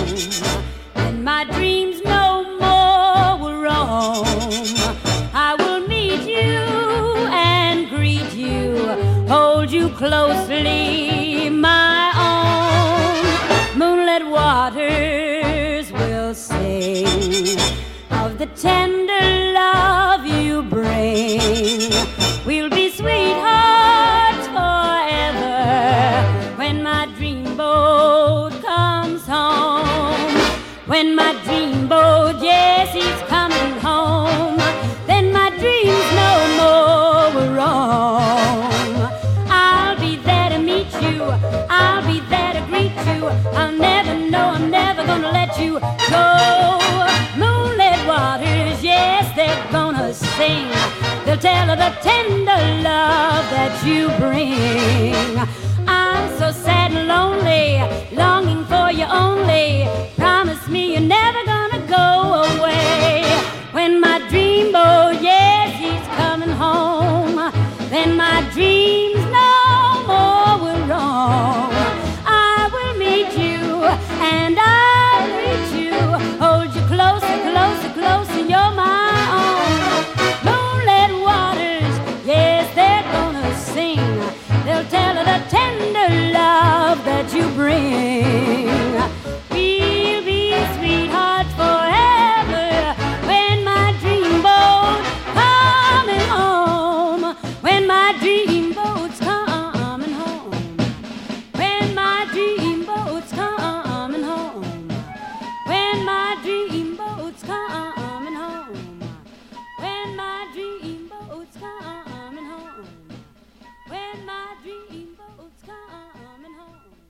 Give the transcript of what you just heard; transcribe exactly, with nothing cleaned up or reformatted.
and my dreams no more will roam. I will meet you and greet you, hold you closely, my own. Moonlit waters will sing of the tender love you bring. We'll be sweethearts forever when my dreamboat comes home. When my dreamboat, yes, he's coming home, then my dreams no more will roam. I'll be there to meet you, I'll be there to greet you. I'll never know, I'm never gonna let you go. Moonlit waters, yes, they're gonna sing. They'll tell of the tender love that you bring. I'm so sad and lonely, longing for you only. Promise me you're never gonna go away. When my dreamboat, yes, he's coming home, then my dreams no more will roam. I will meet you and I'll reach you, hold you closer, closer, closer, you're my own. Moonlit waters, yes, they're gonna sing. They'll tell of the tender love that you bring. We'll be sweethearts forever when my dreamboat coming home. When my dreamboat's coming home. When my dreamboat's coming home. When my dream